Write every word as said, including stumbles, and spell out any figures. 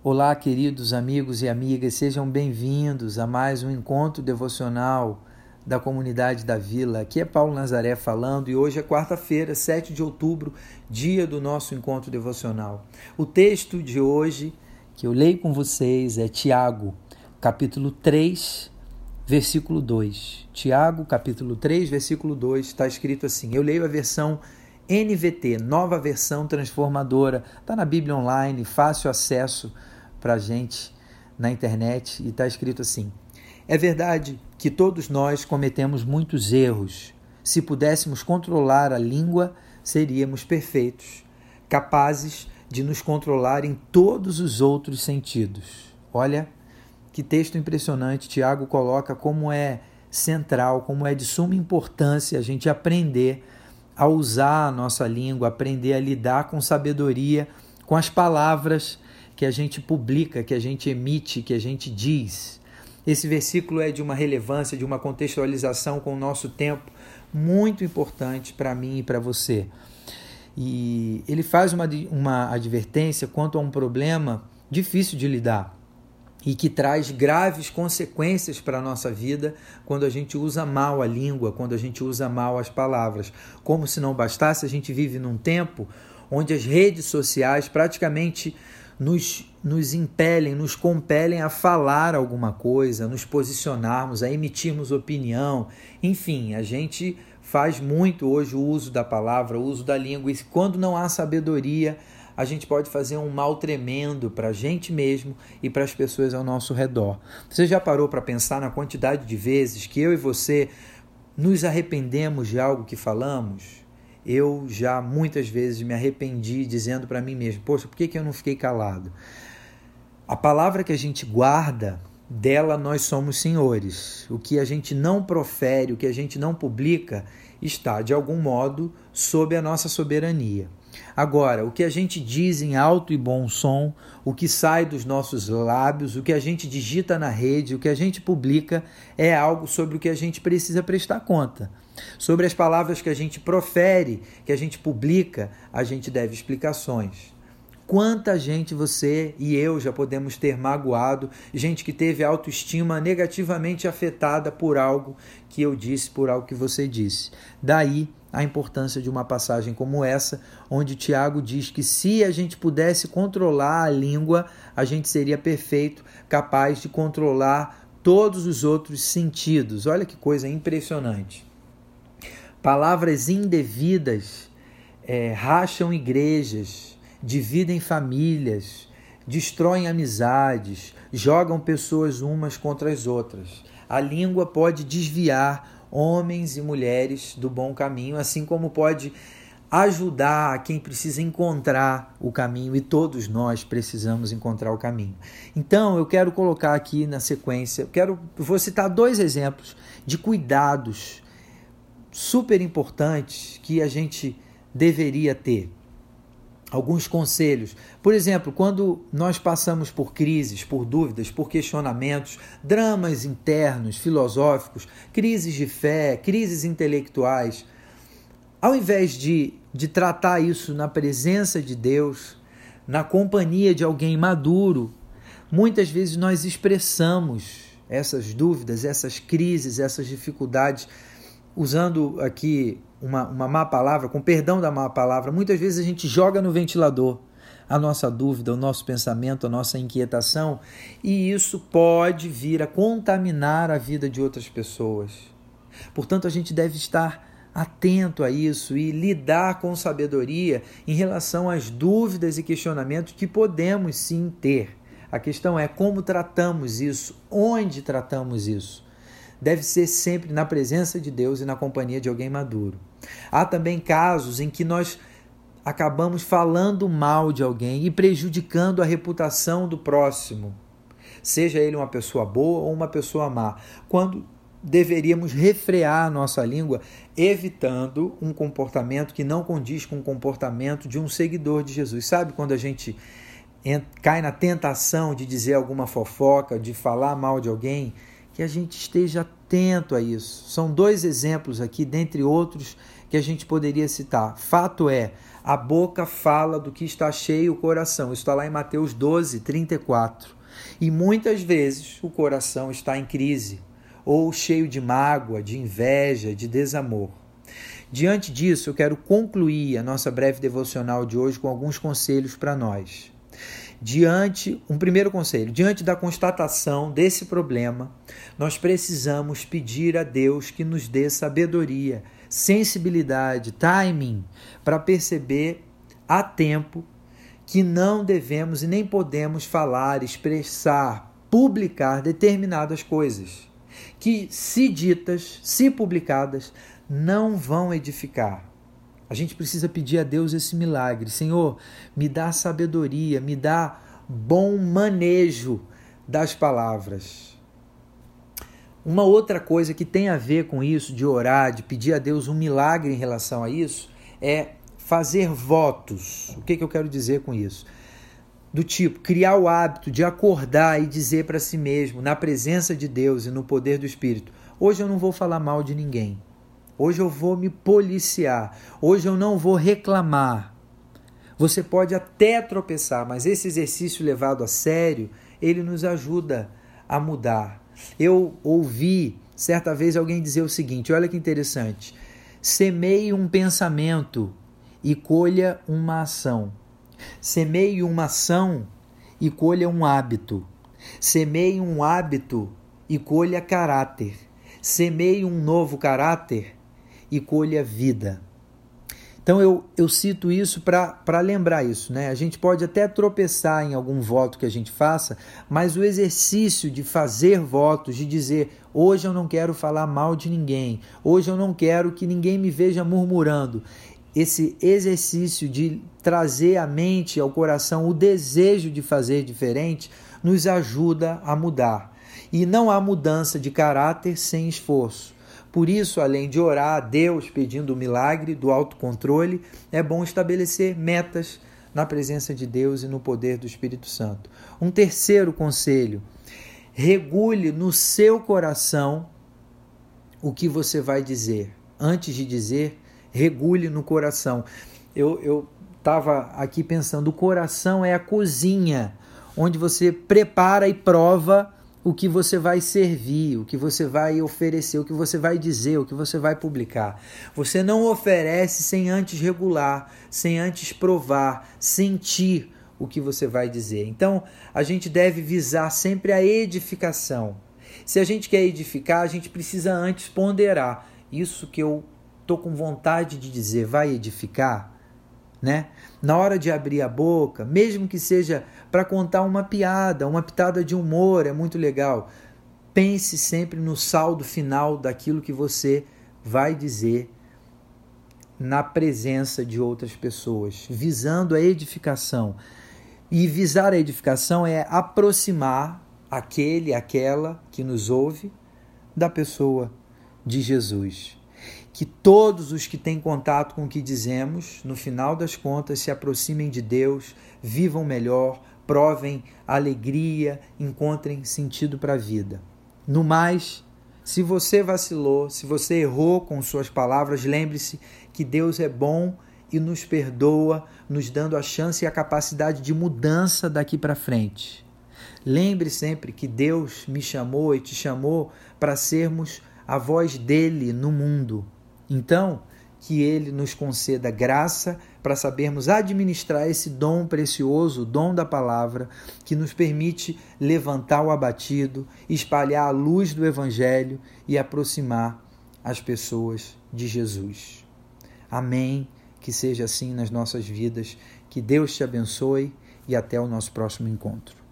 Olá, queridos amigos e amigas, sejam bem-vindos a mais um encontro devocional da comunidade da Vila. Aqui é Paulo Nazaré falando e hoje é quarta-feira, sete de outubro, dia do nosso encontro devocional. O texto de hoje que eu leio com vocês é Tiago, capítulo três, versículo dois. Tiago, capítulo três, versículo dois, está escrito assim. Eu leio a versão N V T, nova versão transformadora. Está na Bíblia online, fácil acesso para a gente na internet e está escrito assim. É verdade que todos nós cometemos muitos erros. Se pudéssemos controlar a língua, seríamos perfeitos, capazes de nos controlar em todos os outros sentidos. Olha que texto impressionante. Tiago coloca como é central, como é de suma importância a gente aprender a usar a nossa língua, aprender a lidar com sabedoria, com as palavras que a gente publica, que a gente emite, que a gente diz. Esse versículo é de uma relevância, de uma contextualização com o nosso tempo muito importante para mim e para você. E ele faz uma, uma advertência quanto a um problema difícil de lidar e que traz graves consequências para a nossa vida quando a gente usa mal a língua, quando a gente usa mal as palavras. Como se não bastasse, a gente vive num tempo onde as redes sociais praticamente nos, nos impelem, nos compelem a falar alguma coisa, a nos posicionarmos, a emitirmos opinião. Enfim, a gente faz muito hoje o uso da palavra, o uso da língua, e quando não há sabedoria, a gente pode fazer um mal tremendo para a gente mesmo e para as pessoas ao nosso redor. Você já parou para pensar na quantidade de vezes que eu e você nos arrependemos de algo que falamos? Eu já muitas vezes me arrependi dizendo para mim mesmo, poxa, por que que eu não fiquei calado? A palavra que a gente guarda, dela nós somos senhores. O que a gente não profere, o que a gente não publica, está de algum modo sob a nossa soberania. Agora, o que a gente diz em alto e bom som, o que sai dos nossos lábios, o que a gente digita na rede, o que a gente publica, é algo sobre o que a gente precisa prestar conta. Sobre as palavras que a gente profere, que a gente publica, a gente deve explicações. Quanta gente você e eu já podemos ter magoado, gente que teve a autoestima negativamente afetada por algo que eu disse, por algo que você disse. Daí a importância de uma passagem como essa, onde Tiago diz que se a gente pudesse controlar a língua, a gente seria perfeito, capaz de controlar todos os outros sentidos. Olha que coisa impressionante. Palavras indevidas é, racham igrejas, dividem famílias, destroem amizades, jogam pessoas umas contra as outras. A língua pode desviar homens e mulheres do bom caminho, assim como pode ajudar quem precisa encontrar o caminho, e todos nós precisamos encontrar o caminho. Então, eu quero colocar aqui na sequência, eu quero, eu vou citar dois exemplos de cuidados super importantes que a gente deveria ter. Alguns conselhos. Por exemplo, quando nós passamos por crises, por dúvidas, por questionamentos, dramas internos, filosóficos, crises de fé, crises intelectuais, ao invés de, de tratar isso na presença de Deus, na companhia de alguém maduro, muitas vezes nós expressamos essas dúvidas, essas crises, essas dificuldades, usando aqui uma, uma má palavra, com perdão da má palavra, muitas vezes a gente joga no ventilador a nossa dúvida, o nosso pensamento, a nossa inquietação, e isso pode vir a contaminar a vida de outras pessoas. Portanto, a gente deve estar atento a isso e lidar com sabedoria em relação às dúvidas e questionamentos que podemos sim ter. A questão é como tratamos isso, onde tratamos isso. Deve ser sempre na presença de Deus e na companhia de alguém maduro. Há também casos em que nós acabamos falando mal de alguém e prejudicando a reputação do próximo, seja ele uma pessoa boa ou uma pessoa má, quando deveríamos refrear a nossa língua, evitando um comportamento que não condiz com o comportamento de um seguidor de Jesus. Sabe quando a gente cai na tentação de dizer alguma fofoca, de falar mal de alguém? Que a gente esteja atento a isso. São dois exemplos aqui, dentre outros, que a gente poderia citar. Fato é, a boca fala do que está cheio o coração. Isso está lá em Mateus doze, trinta e quatro. E muitas vezes o coração está em crise, ou cheio de mágoa, de inveja, de desamor. Diante disso, eu quero concluir a nossa breve devocional de hoje com alguns conselhos para nós. Diante, um primeiro conselho, diante da constatação desse problema, nós precisamos pedir a Deus que nos dê sabedoria, sensibilidade, timing, para perceber a tempo que não devemos e nem podemos falar, expressar, publicar determinadas coisas, que se ditas, se publicadas, não vão edificar. A gente precisa pedir a Deus esse milagre. Senhor, me dá sabedoria, me dá bom manejo das palavras. Uma outra coisa que tem a ver com isso, de orar, de pedir a Deus um milagre em relação a isso, é fazer votos. O que, que eu quero dizer com isso? Do tipo, criar o hábito de acordar e dizer para si mesmo, na presença de Deus e no poder do Espírito, hoje eu não vou falar mal de ninguém. Hoje eu vou me policiar. Hoje eu não vou reclamar. Você pode até tropeçar, mas esse exercício levado a sério, ele nos ajuda a mudar. Eu ouvi certa vez alguém dizer o seguinte, olha que interessante, semeie um pensamento e colha uma ação. Semeie uma ação e colha um hábito. Semeie um hábito e colha caráter. Semeie um novo caráter e colha vida. Então eu, eu cito isso para lembrar isso, né? A gente pode até tropeçar em algum voto que a gente faça, mas o exercício de fazer votos, de dizer, hoje eu não quero falar mal de ninguém, hoje eu não quero que ninguém me veja murmurando, esse exercício de trazer à mente, ao coração, o desejo de fazer diferente, nos ajuda a mudar. E não há mudança de caráter sem esforço. Por isso, além de orar a Deus pedindo o milagre do autocontrole, é bom estabelecer metas na presença de Deus e no poder do Espírito Santo. Um terceiro conselho, regule no seu coração o que você vai dizer. Antes de dizer, regule no coração. Eu eu estava aqui pensando, o coração é a cozinha, onde você prepara e prova o que você vai servir, o que você vai oferecer, o que você vai dizer, o que você vai publicar. Você não oferece sem antes regular, sem antes provar, sentir o que você vai dizer. Então, a gente deve visar sempre a edificação. Se a gente quer edificar, a gente precisa antes ponderar. Isso que eu estou com vontade de dizer, vai edificar? Né? Na hora de abrir a boca, mesmo que seja para contar uma piada, uma pitada de humor, é muito legal. Pense sempre no saldo final daquilo que você vai dizer na presença de outras pessoas, visando a edificação. E visar a edificação é aproximar aquele, aquela que nos ouve da pessoa de Jesus. Que todos os que têm contato com o que dizemos, no final das contas, se aproximem de Deus, vivam melhor, provem alegria, encontrem sentido para a vida. No mais, se você vacilou, se você errou com suas palavras, lembre-se que Deus é bom e nos perdoa, nos dando a chance e a capacidade de mudança daqui para frente. Lembre sempre que Deus me chamou e te chamou para sermos a voz dele no mundo. Então, que Ele nos conceda graça para sabermos administrar esse dom precioso, o dom da palavra, que nos permite levantar o abatido, espalhar a luz do Evangelho e aproximar as pessoas de Jesus. Amém. Que seja assim nas nossas vidas. Que Deus te abençoe e até o nosso próximo encontro.